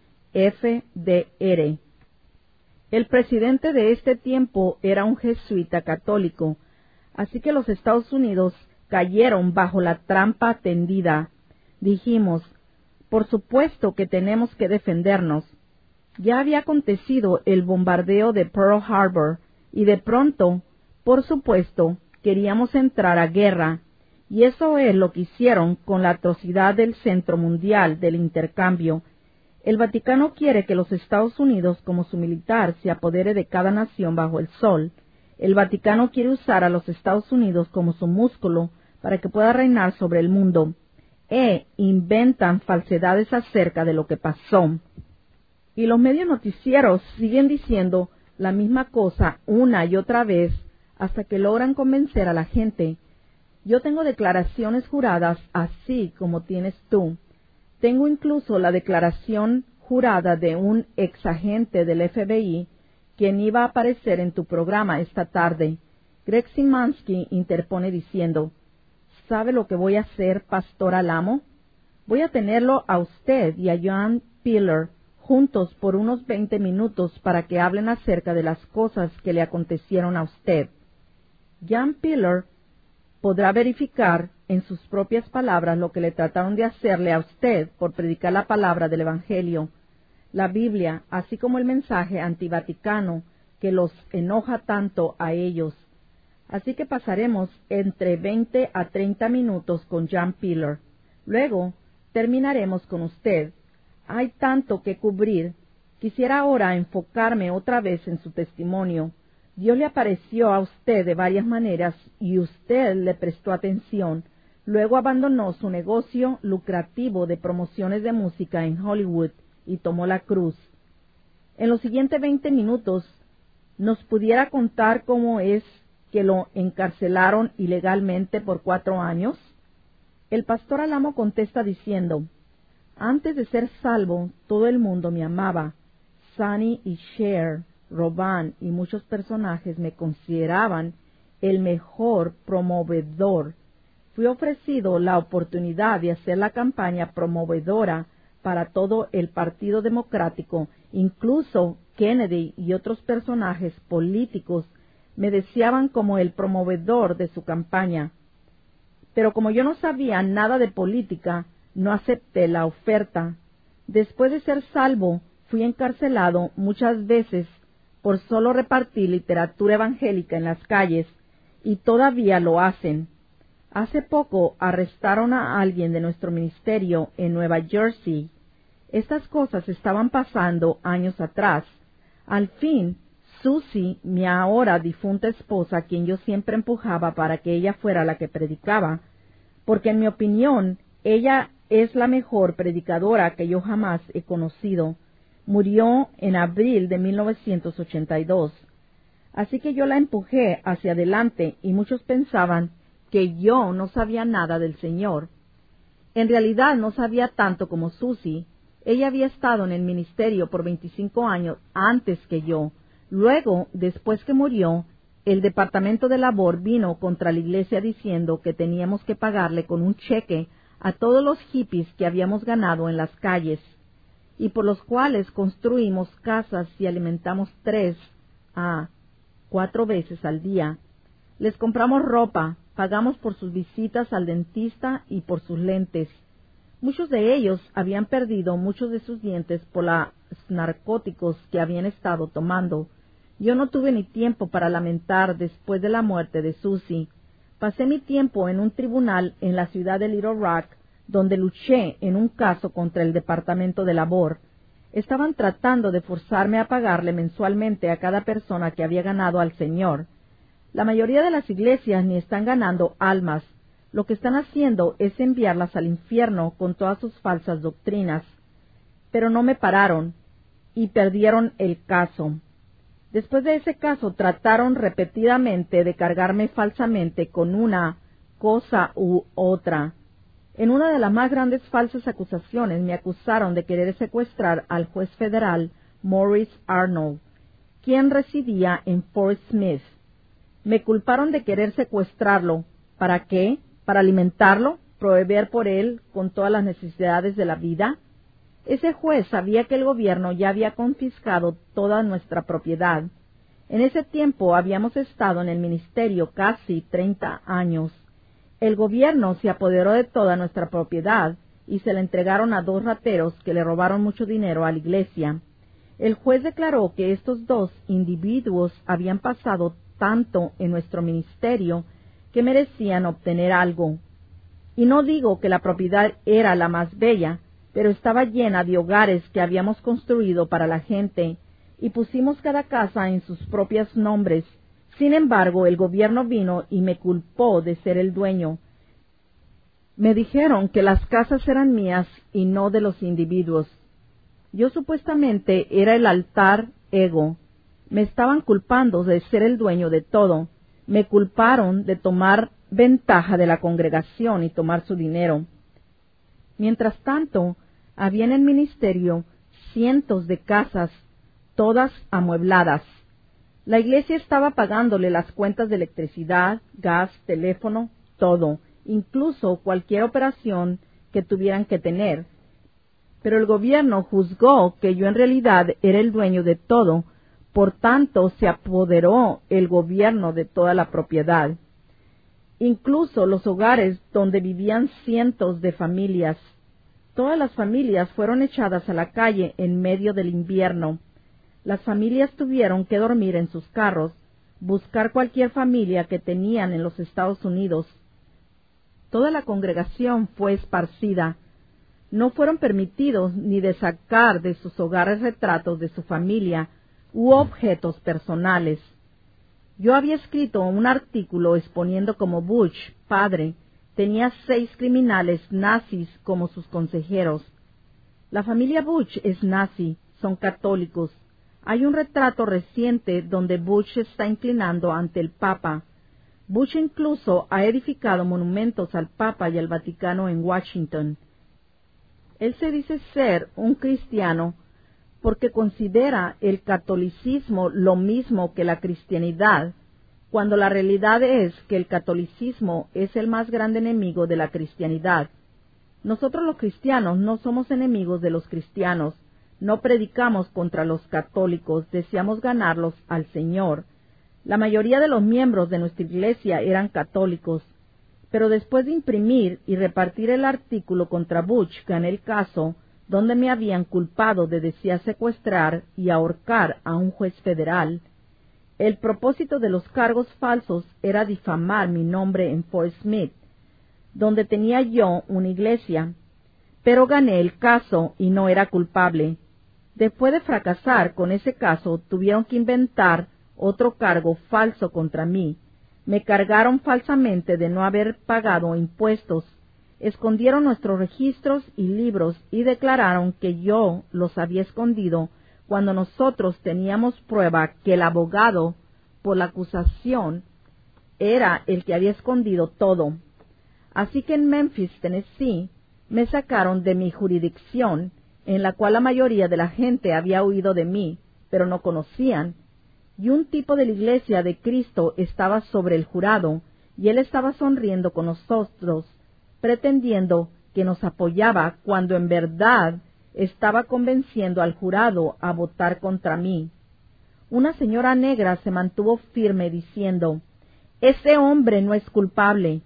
FDR. El presidente de este tiempo era un jesuita católico, así que los Estados Unidos cayeron bajo la trampa tendida. Dijimos, por supuesto que tenemos que defendernos. Ya había acontecido el bombardeo de Pearl Harbor y de pronto, por supuesto, queríamos entrar a guerra. Y eso es lo que hicieron con la atrocidad del Centro Mundial del Intercambio. El Vaticano quiere que los Estados Unidos, como su militar, se apodere de cada nación bajo el sol. El Vaticano quiere usar a los Estados Unidos como su músculo para que pueda reinar sobre el mundo. Inventan falsedades acerca de lo que pasó. Y los medios noticieros siguen diciendo la misma cosa una y otra vez hasta que logran convencer a la gente. Yo tengo declaraciones juradas así como tienes tú. Tengo incluso la declaración jurada de un exagente del FBI quien iba a aparecer en tu programa esta tarde. Greg Simansky interpone diciendo, ¿sabe lo que voy a hacer, Pastor Alamo? Voy a tenerlo a usted y a John Piller juntos por unos 20 minutos para que hablen acerca de las cosas que le acontecieron a usted. John Piller podrá verificar en sus propias palabras lo que le trataron de hacerle a usted por predicar la palabra del Evangelio, la Biblia, así como el mensaje antivaticano que los enoja tanto a ellos. Así que pasaremos entre 20 a 30 minutos con John Piller. Luego terminaremos con usted. Hay tanto que cubrir. Quisiera ahora enfocarme otra vez en su testimonio. Dios le apareció a usted de varias maneras y usted le prestó atención. Luego abandonó su negocio lucrativo de promociones de música en Hollywood y tomó la cruz. En los siguientes 20 minutos, ¿nos pudiera contar cómo es que lo encarcelaron ilegalmente por 4 años? El pastor Alamo contesta diciendo, antes de ser salvo, todo el mundo me amaba. Sonny y Cher, Robán y muchos personajes me consideraban el mejor promovedor. Fui ofrecido la oportunidad de hacer la campaña promovedora para todo el Partido Democrático. Incluso Kennedy y otros personajes políticos me deseaban como el promovedor de su campaña. Pero como yo no sabía nada de política, no acepté la oferta. Después de ser salvo, fui encarcelado muchas veces por solo repartir literatura evangélica en las calles, y todavía lo hacen. Hace poco arrestaron a alguien de nuestro ministerio en Nueva Jersey. Estas cosas estaban pasando años atrás. Al fin, Susie, mi ahora difunta esposa, a quien yo siempre empujaba para que ella fuera la que predicaba, porque en mi opinión, ella es la mejor predicadora que yo jamás he conocido, murió en abril de 1982. Así que yo la empujé hacia adelante y muchos pensaban que yo no sabía nada del Señor. En realidad no sabía tanto como Susie. Ella había estado en el ministerio por 25 años antes que yo. Luego, después que murió, el Departamento de Labor vino contra la iglesia diciendo que teníamos que pagarle con un cheque a todos los hippies que habíamos ganado en las calles. y por los cuales construimos casas y alimentamos 3 a 4 veces al día. Les compramos ropa, pagamos por sus visitas al dentista y por sus lentes. Muchos de ellos habían perdido muchos de sus dientes por los narcóticos que habían estado tomando. Yo no tuve ni tiempo para lamentar después de la muerte de Susie. Pasé mi tiempo en un tribunal en la ciudad de Little Rock, donde luché en un caso contra el Departamento de Labor. Estaban tratando de forzarme a pagarle mensualmente a cada persona que había ganado al Señor. La mayoría de las iglesias ni están ganando almas. Lo que están haciendo es enviarlas al infierno con todas sus falsas doctrinas. Pero no me pararon y perdieron el caso. Después de ese caso trataron repetidamente de cargarme falsamente con una cosa u otra. En una de las más grandes falsas acusaciones me acusaron de querer secuestrar al juez federal Maurice Arnold, quien residía en Fort Smith. Me culparon de querer secuestrarlo. ¿Para qué? ¿Para alimentarlo? ¿Proveer por él con todas las necesidades de la vida? Ese juez sabía que el gobierno ya había confiscado toda nuestra propiedad. En ese tiempo habíamos estado en el ministerio casi 30 años. El gobierno se apoderó de toda nuestra propiedad y se la entregaron a 2 rateros que le robaron mucho dinero a la iglesia. El juez declaró que estos 2 individuos habían pasado tanto en nuestro ministerio que merecían obtener algo. Y no digo que la propiedad era la más bella, pero estaba llena de hogares que habíamos construido para la gente, y pusimos cada casa en sus propios nombres. Sin embargo, el gobierno vino y me culpó de ser el dueño. Me dijeron que las casas eran mías y no de los individuos. Yo supuestamente era el altar ego. Me estaban culpando de ser el dueño de todo. Me culparon de tomar ventaja de la congregación y tomar su dinero. Mientras tanto, había en el ministerio cientos de casas, todas amuebladas. La iglesia estaba pagándole las cuentas de electricidad, gas, teléfono, todo, incluso cualquier operación que tuvieran que tener. Pero el gobierno juzgó que yo en realidad era el dueño de todo, por tanto se apoderó el gobierno de toda la propiedad. Incluso los hogares donde vivían cientos de familias. Todas las familias fueron echadas a la calle en medio del invierno. Las familias tuvieron que dormir en sus carros, buscar cualquier familia que tenían en los Estados Unidos. Toda la congregación fue esparcida. No fueron permitidos ni de sacar de sus hogares retratos de su familia u objetos personales. Yo había escrito un artículo exponiendo cómo Bush, padre, tenía 6 criminales nazis como sus consejeros. La familia Bush es nazi, son católicos. Hay un retrato reciente donde Bush está inclinando ante el Papa. Bush incluso ha edificado monumentos al Papa y al Vaticano en Washington. Él se dice ser un cristiano porque considera el catolicismo lo mismo que la cristianidad, cuando la realidad es que el catolicismo es el más grande enemigo de la cristianidad. Nosotros los cristianos no somos enemigos de los cristianos, no predicamos contra los católicos, deseamos ganarlos al Señor. La mayoría de los miembros de nuestra iglesia eran católicos, pero después de imprimir y repartir el artículo contra Bush, gané el caso donde me habían culpado de desear secuestrar y ahorcar a un juez federal. El propósito de los cargos falsos era difamar mi nombre en Fort Smith, donde tenía yo una iglesia, pero gané el caso y no era culpable. Después de fracasar con ese caso, tuvieron que inventar otro cargo falso contra mí. Me cargaron falsamente de no haber pagado impuestos. Escondieron nuestros registros y libros y declararon que yo los había escondido cuando nosotros teníamos prueba que el abogado por la acusación era el que había escondido todo. Así que en Memphis, Tennessee, me sacaron de mi jurisdicción, en la cual la mayoría de la gente había oído de mí, pero no conocían, y un tipo de la iglesia de Cristo estaba sobre el jurado, y él estaba sonriendo con nosotros, pretendiendo que nos apoyaba cuando en verdad estaba convenciendo al jurado a votar contra mí. Una señora negra se mantuvo firme diciendo, «Ese hombre no es culpable».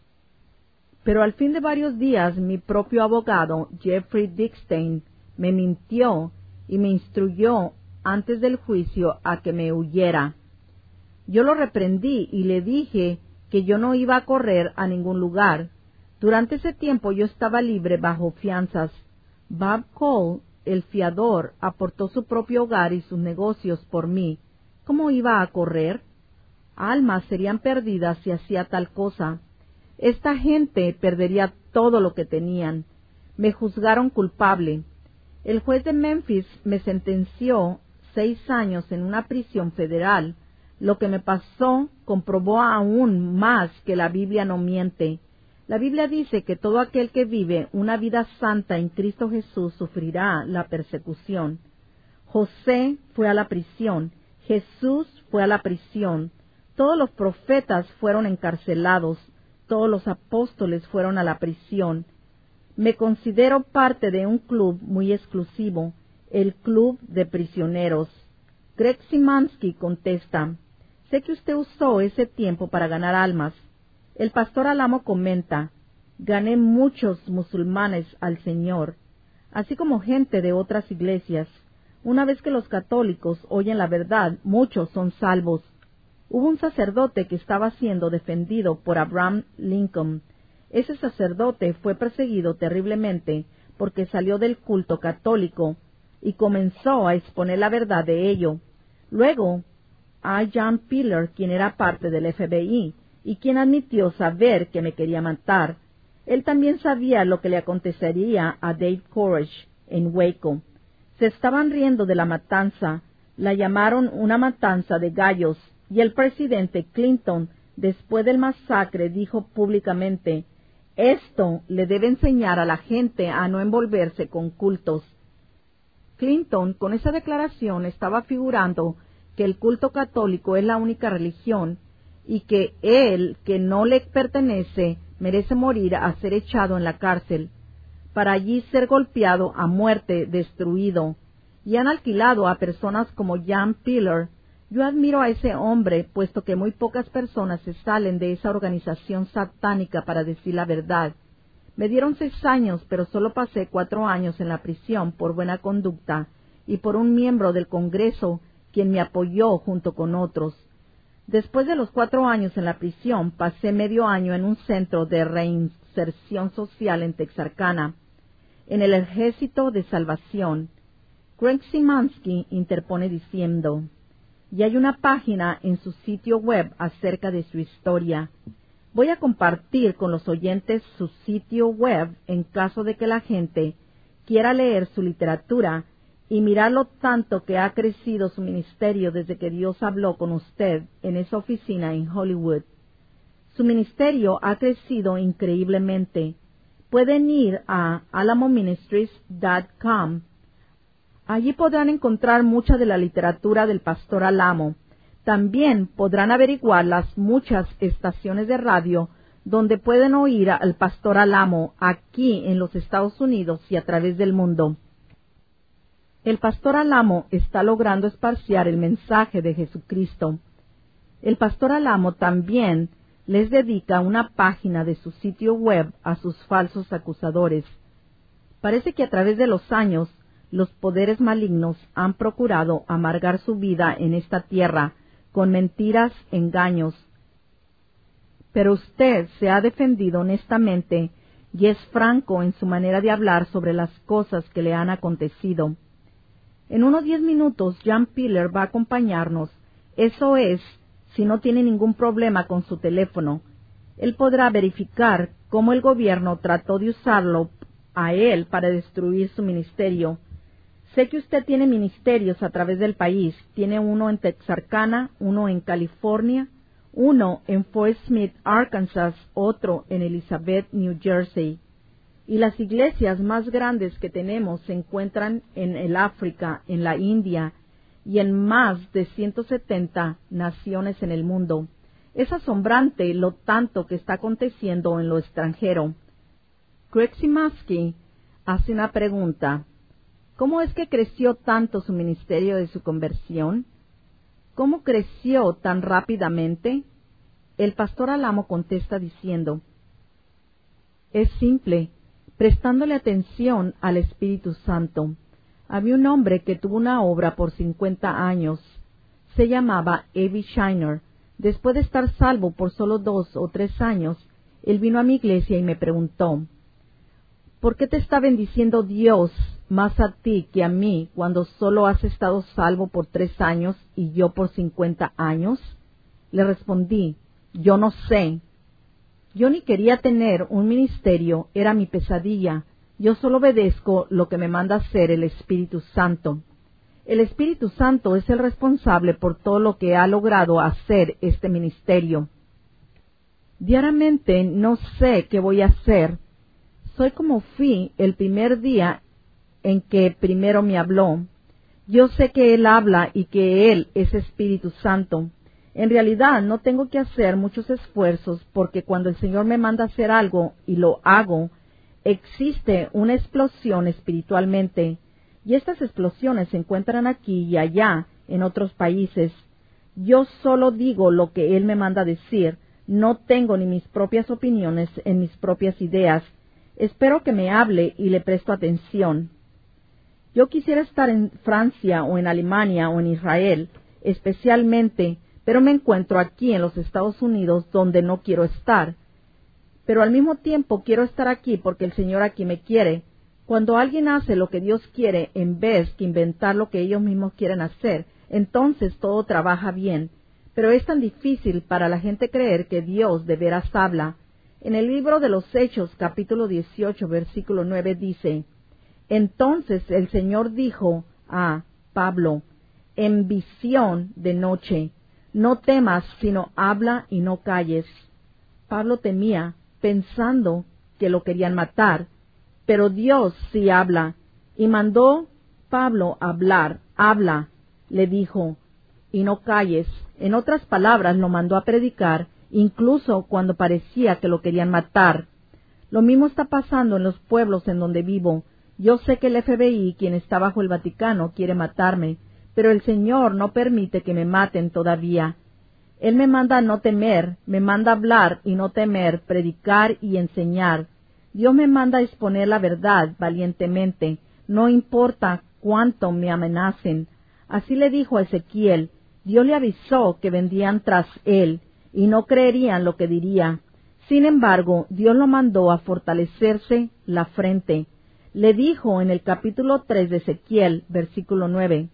Pero al fin de varios días mi propio abogado, Jeffrey Dickstein, me mintió y me instruyó antes del juicio a que me huyera. Yo lo reprendí y le dije que yo no iba a correr a ningún lugar. Durante ese tiempo yo estaba libre bajo fianzas. Bob Cole, el fiador, aportó su propio hogar y sus negocios por mí. ¿Cómo iba a correr? Almas serían perdidas si hacía tal cosa. Esta gente perdería todo lo que tenían. Me juzgaron culpable. El juez de Memphis me sentenció 6 años en una prisión federal. Lo que me pasó comprobó aún más que la Biblia no miente. La Biblia dice que todo aquel que vive una vida santa en Cristo Jesús sufrirá la persecución. José fue a la prisión. Jesús fue a la prisión. Todos los profetas fueron encarcelados. Todos los apóstoles fueron a la prisión. Me considero parte de un club muy exclusivo, el Club de Prisioneros. Greg Simansky contesta, sé que usted usó ese tiempo para ganar almas. El pastor Alamo comenta, gané muchos musulmanes al Señor, así como gente de otras iglesias. Una vez que los católicos oyen la verdad, muchos son salvos. Hubo un sacerdote que estaba siendo defendido por Abraham Lincoln. Ese sacerdote fue perseguido terriblemente porque salió del culto católico y comenzó a exponer la verdad de ello. Luego, a John Pillar, quien era parte del FBI y quien admitió saber que me quería matar. Él también sabía lo que le acontecería a Dave Koresh en Waco. Se estaban riendo de la matanza. La llamaron una matanza de gallos. Y el presidente Clinton, después del masacre, dijo públicamente, esto le debe enseñar a la gente a no envolverse con cultos. Clinton, con esa declaración, estaba figurando que el culto católico es la única religión y que él, que no le pertenece, merece morir a ser echado en la cárcel, para allí ser golpeado a muerte, destruido. Y han alquilado a personas como John Pillar. Yo admiro a ese hombre, puesto que muy pocas personas se salen de esa organización satánica para decir la verdad. Me dieron 6 años, pero solo pasé 4 años en la prisión por buena conducta y por un miembro del Congreso quien me apoyó junto con otros. Después de los 4 años en la prisión, pasé medio año en un centro de reinserción social en Texarkana, en el Ejército de Salvación. Greg Simansky interpone diciendo, y hay una página en su sitio web acerca de su historia. Voy a compartir con los oyentes su sitio web en caso de que la gente quiera leer su literatura y mirar lo tanto que ha crecido su ministerio desde que Dios habló con usted en esa oficina en Hollywood. Su ministerio ha crecido increíblemente. Pueden ir a alamoministries.com. Allí podrán encontrar mucha de la literatura del pastor Alamo. También podrán averiguar las muchas estaciones de radio donde pueden oír al pastor Alamo aquí en los Estados Unidos y a través del mundo. El pastor Alamo está logrando esparciar el mensaje de Jesucristo. El pastor Alamo también les dedica una página de su sitio web a sus falsos acusadores. Parece que a través de los años, los poderes malignos han procurado amargar su vida en esta tierra con mentiras, engaños. Pero usted se ha defendido honestamente y es franco en su manera de hablar sobre las cosas que le han acontecido. En unos 10 minutos, John Pillar va a acompañarnos. Eso es, si no tiene ningún problema con su teléfono. Él podrá verificar cómo el gobierno trató de usarlo a él para destruir su ministerio. Sé que usted tiene ministerios a través del país. Tiene uno en Texarkana, uno en California, uno en Fort Smith, Arkansas, otro en Elizabeth, New Jersey. Y las iglesias más grandes que tenemos se encuentran en el África, en la India y en más de 170 naciones en el mundo. Es asombrante lo tanto que está aconteciendo en lo extranjero. Greg Simansky hace una pregunta. ¿Cómo es que creció tanto su ministerio de su conversión? ¿Cómo creció tan rápidamente? El pastor Alamo contesta diciendo, es simple, prestándole atención al Espíritu Santo. Había un hombre que tuvo una obra por 50 años. Se llamaba A.B. Shiner. Después de estar salvo por solo 2 o 3 años, él vino a mi iglesia y me preguntó, ¿por qué te está bendiciendo Dios más a ti que a mí cuando solo has estado salvo por 3 años y yo por 50 años? Le respondí, yo no sé. Yo ni quería tener un ministerio, era mi pesadilla. Yo solo obedezco lo que me manda hacer el Espíritu Santo. El Espíritu Santo es el responsable por todo lo que ha logrado hacer este ministerio. Diariamente no sé qué voy a hacer. Soy como fui el primer día en que primero me habló. Yo sé que Él habla y que Él es Espíritu Santo. En realidad no tengo que hacer muchos esfuerzos porque cuando el Señor me manda hacer algo y lo hago, existe una explosión espiritualmente. Y estas explosiones se encuentran aquí y allá en otros países. Yo solo digo lo que Él me manda decir. No tengo ni mis propias opiniones en mis propias ideas. Espero que me hable y le presto atención. Yo quisiera estar en Francia o en Alemania o en Israel, especialmente, pero me encuentro aquí en los Estados Unidos donde no quiero estar. Pero al mismo tiempo quiero estar aquí porque el Señor aquí me quiere. Cuando alguien hace lo que Dios quiere en vez que inventar lo que ellos mismos quieren hacer, entonces todo trabaja bien. Pero es tan difícil para la gente creer que Dios de veras habla. En el libro de los Hechos, capítulo 18, versículo 9, dice, entonces el Señor dijo a Pablo, en visión de noche, no temas, sino habla y no calles. Pablo temía, pensando que lo querían matar, pero Dios sí habla, y mandó Pablo hablar, habla, le dijo, y no calles. En otras palabras, lo mandó a predicar, incluso cuando parecía que lo querían matar. Lo mismo está pasando en los pueblos en donde vivo. Yo sé que el FBI, quien está bajo el Vaticano, quiere matarme, pero el Señor no permite que me maten todavía. Él me manda a no temer, me manda a hablar y no temer, predicar y enseñar. Dios me manda a exponer la verdad valientemente, no importa cuánto me amenacen. Así le dijo a Ezequiel, Dios le avisó que vendrían tras él, y no creerían lo que diría. Sin embargo, Dios lo mandó a fortalecerse la frente. Le dijo en el capítulo 3 de Ezequiel, versículo 9,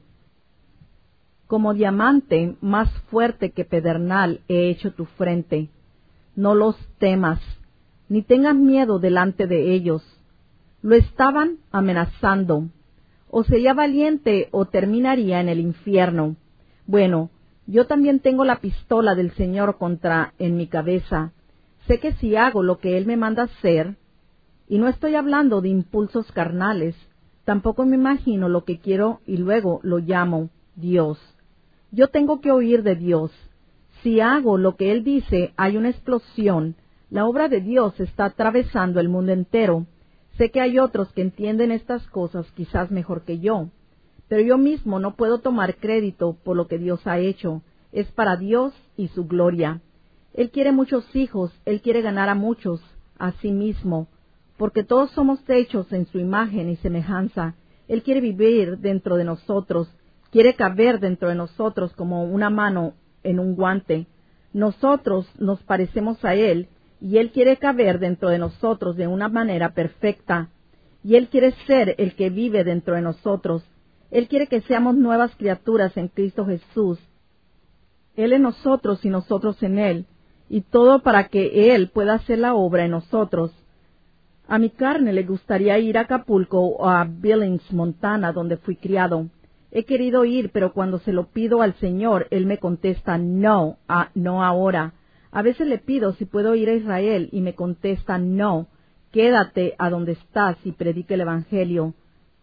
como diamante más fuerte que pedernal he hecho tu frente. No los temas, ni tengas miedo delante de ellos. Lo estaban amenazando. O sería valiente o terminaría en el infierno. Bueno, yo también tengo la pistola del Señor en mi cabeza. Sé que si hago lo que Él me manda hacer, y no estoy hablando de impulsos carnales, tampoco me imagino lo que quiero y luego lo llamo Dios. Yo tengo que oír de Dios. Si hago lo que Él dice, hay una explosión. La obra de Dios está atravesando el mundo entero. Sé que hay otros que entienden estas cosas quizás mejor que yo, pero yo mismo no puedo tomar crédito por lo que Dios ha hecho. Es para Dios y su gloria. Él quiere muchos hijos, Él quiere ganar a muchos, a sí mismo, porque todos somos hechos en su imagen y semejanza. Él quiere vivir dentro de nosotros, quiere caber dentro de nosotros como una mano en un guante. Nosotros nos parecemos a Él, y Él quiere caber dentro de nosotros de una manera perfecta. Y Él quiere ser el que vive dentro de nosotros. Él quiere que seamos nuevas criaturas en Cristo Jesús. Él en nosotros y nosotros en Él, y todo para que Él pueda hacer la obra en nosotros. A mi carne le gustaría ir a Acapulco o a Billings, Montana, donde fui criado. He querido ir, pero cuando se lo pido al Señor, Él me contesta, no, no ahora. A veces le pido si puedo ir a Israel y me contesta, no, quédate a donde estás y predique el Evangelio.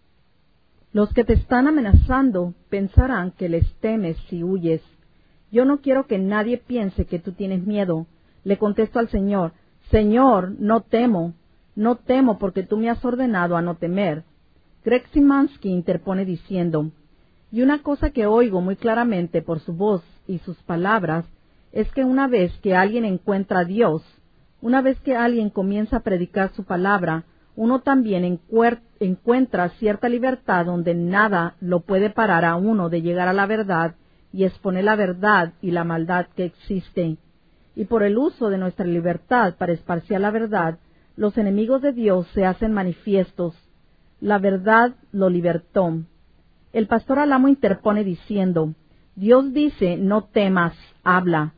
Los que te están amenazando pensarán que les temes si huyes. Yo no quiero que nadie piense que tú tienes miedo. Le contesto al Señor, Señor, no temo porque tú me has ordenado a no temer. Greg Simansky interpone diciendo: y una cosa que oigo muy claramente por su voz y sus palabras es que una vez que alguien encuentra a Dios, una vez que alguien comienza a predicar su palabra, uno también encuentra cierta libertad donde nada lo puede parar a uno de llegar a la verdad y exponer la verdad y la maldad que existe. Y por el uso de nuestra libertad para esparcir la verdad, los enemigos de Dios se hacen manifiestos. La verdad lo libertó. El pastor Alamo interpone diciendo: Dios dice, no temas, habla.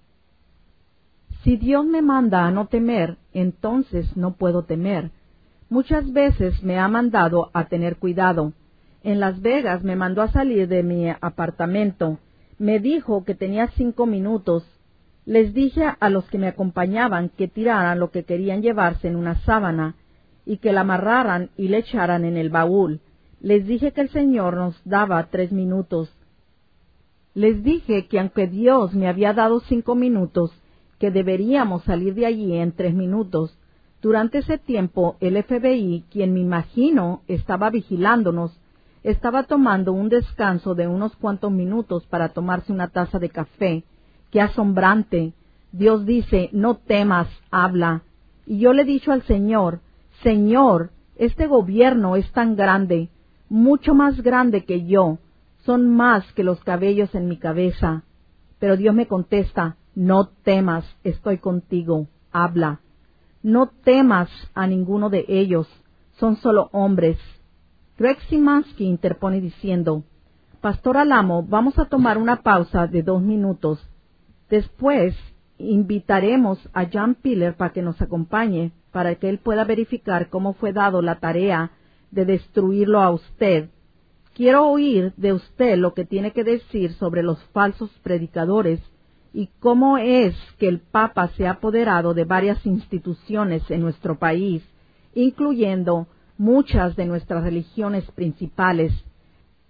Si Dios me manda a no temer, entonces no puedo temer. Muchas veces me ha mandado a tener cuidado. En Las Vegas me mandó a salir de mi apartamento. Me dijo que tenía 5 minutos. Les dije a los que me acompañaban que tiraran lo que querían llevarse en una sábana y que la amarraran y le echaran en el baúl. Les dije que el Señor nos daba 3 minutos. Les dije que aunque Dios me había dado 5 minutos, que deberíamos salir de allí en 3 minutos. Durante ese tiempo, el FBI, quien me imagino estaba vigilándonos, estaba tomando un descanso de unos cuantos minutos para tomarse una taza de café. ¡Qué asombrante! Dios dice, no temas, habla. Y yo le he dicho al Señor, Señor, este gobierno es tan grande, mucho más grande que yo, son más que los cabellos en mi cabeza. Pero Dios me contesta, no temas, estoy contigo, habla. No temas a ninguno de ellos, son solo hombres. Greg Simansky interpone diciendo: Pastor Alamo, vamos a tomar una pausa de 2 minutos. Después invitaremos a John Piller para que nos acompañe, para que él pueda verificar cómo fue dado la tarea de destruirlo a usted. Quiero oír de usted lo que tiene que decir sobre los falsos predicadores y cómo es que el Papa se ha apoderado de varias instituciones en nuestro país, incluyendo muchas de nuestras religiones principales.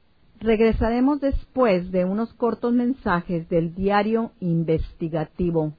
Regresaremos después de unos cortos mensajes del diario investigativo.